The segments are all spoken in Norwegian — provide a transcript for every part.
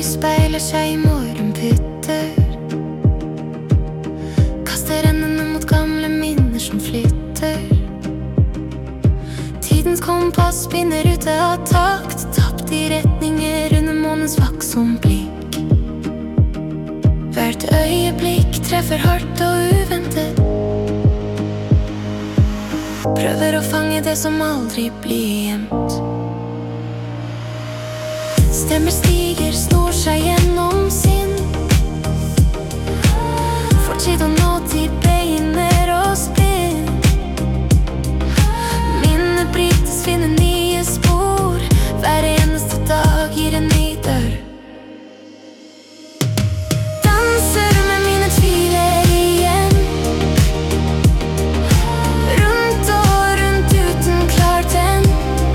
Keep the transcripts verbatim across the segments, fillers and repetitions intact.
speiler seg i morgenputter. Kaster hendene mot gamle minner som flytter. Tidens kompass spinner ute av takt, tapt i retninger under månens vaksom blikk. Hvert øyeblikk treffer hardt og uventet. Prøver å fange det som aldri blir gjemt. Stemmer stiger, snor seg gjennom sinn. Fortid og nåtid beiner og spinn. Minnet brytes, finner nye spor. Hver eneste dag gir en ny dør. Danser med mine tviler igjen. Rundt og rundt uten klar tenn.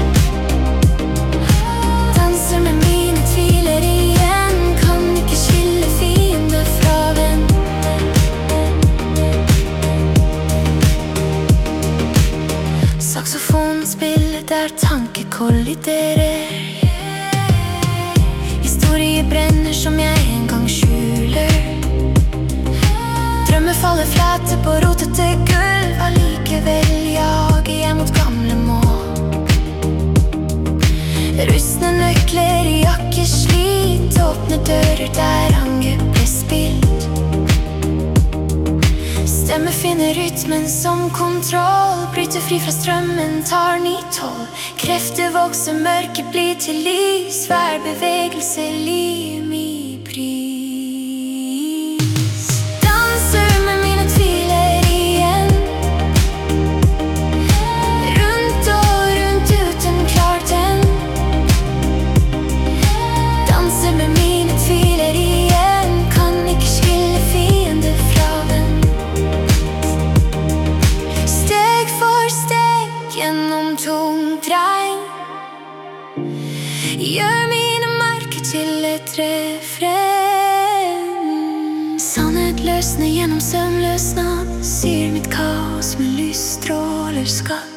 Danser med mine tviler igjen. Kan ikke skille fiende fra venn. Saksofonen spiller der tanker kolliderer. Historie brenner som jeg en gang skjuler. Drømmer faller flate på rotete gulv. Allikevel jager jeg mot gamle mål. Rustne nøkler i jakkeslit. Åpner dører der angrep ble spilt. Stemme finner rytmen som kontroll. Bryter fri fra strømmen, tar ny toll. Krefter vokser, mørket blir til lys. Hver bevegelse lir mi pris. Danser med mine tviler igjen. Rundt og rundt uten klar tenn. Danser med mine tviler igjen. Kan ikke skille fiende fra venn. Steg for steg gjennom tungt regn. Gjør mine merker til et refreng. Sannhet løsner gjennom søvnløs natt. Syr mitt kaos med lysstråler skatt.